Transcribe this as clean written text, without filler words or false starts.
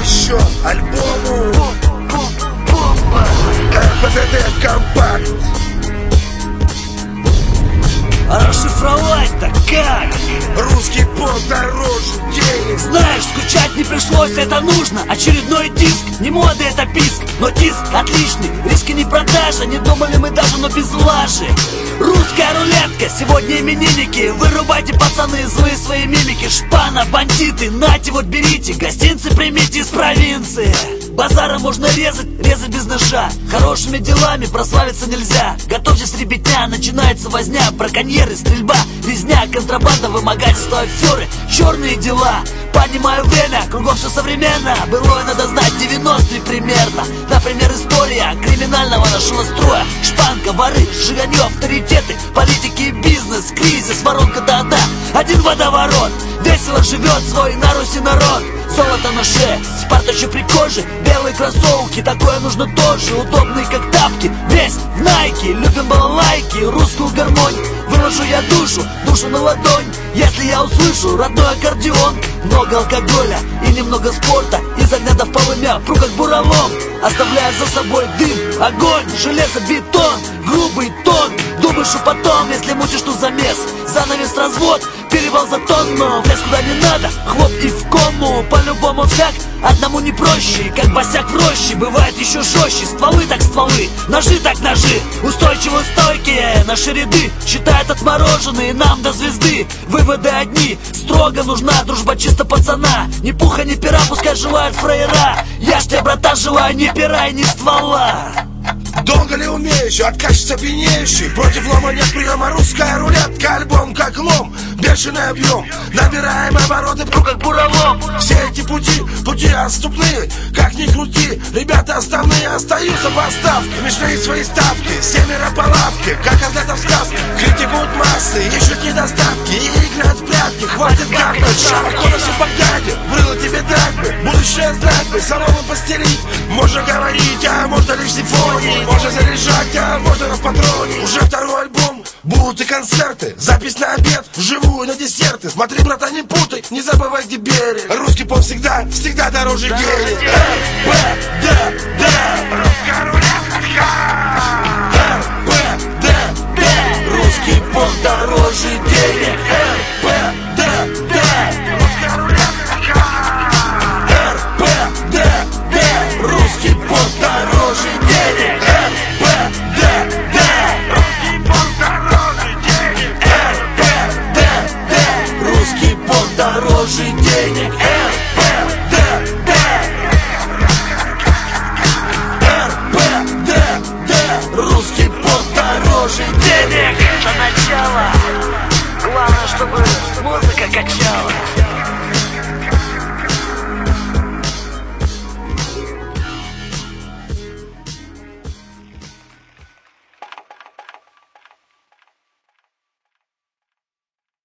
посвящен альбому РПТД Компакт. А расшифровать-то как? Русский поп дороже денег. Знаешь, скучать не пришлось, это нужно. Очередной диск, не мода, это писк. Но диск отличный, риски не продажа. Не думали мы даже, но без лажи. Русская рулетка, сегодня именинники. Вырубайте, пацаны, злые свои мимики. Шпана, бандиты, нате, вот берите. Гостинцы примите из провинции. Базара можно резать, резать без ножа. Хорошими делами прославиться нельзя. Готовьтесь, ребятня, начинается возня. Браконьеры, стрельба, резня, контрабанда, вымогательство, аферы, черные дела. Поднимаю время, кругом все современно. Былое надо знать, 90-е примерно. Например, история криминального нашего строя. Шпанка, воры, сжиганье, авторитеты, политики и бизнес, кризис, воронка-то одна, один водоворот. Весело живет свой на Руси народ. Золото на шее, спартачу при коже, белые кроссовки, такое нужно тоже. Удобные как тапки, весь в найке. Любим балалайки, русскую гармонь. Выложу я душу, душу на ладонь. Если я услышу родной аккордеон. Много алкоголя и немного спорта. Из огня до в полымя, пру как буралом. Оставляя за собой дым, огонь, железо, бетон, грубый тон. Думаешь, потом, если мутишь, то замес. Занавес, развод, перевал за тонну. В лес куда не надо, хлоп и в кому. По-любому всяк, одному не проще. Как босяк в роще, бывает еще жестче. Стволы так стволы, ножи так ножи. Устойчиво стойкие, наши ряды считают отмороженные нам до звезды. Выводы одни, строго нужна дружба чисто пацана. Ни пуха, ни пера, пускай желают фраера. Я ж тебе, братан, желаю ни пера и ни ствола. Долго ли умеющий, откачется пьянеющий. Против лома нет приема, русская рулетка. Альбом как лом, бешеный объем. Набираем обороты, пру как буралом. Все эти пути отступные. Как ни крути, ребята основные остаются в отставке. Смешные свои ставки, семеро по лавке. Как козлята в сказке, критикуют массы. Ищут недостатки и играют в прятки. Хватит гавкать, шапохода все в Багдаде. Было тебе дать бы, будущее знать бы. Самому постелить, можно говорить, а можно лишь симфонии. Можно заряжать, а можно на патроне. Уже второй альбом, будут и концерты. Запись на обед, вживую на десерты. Смотри, брата, не путай, не забывай, где берег. Русский поп всегда, всегда дороже денег.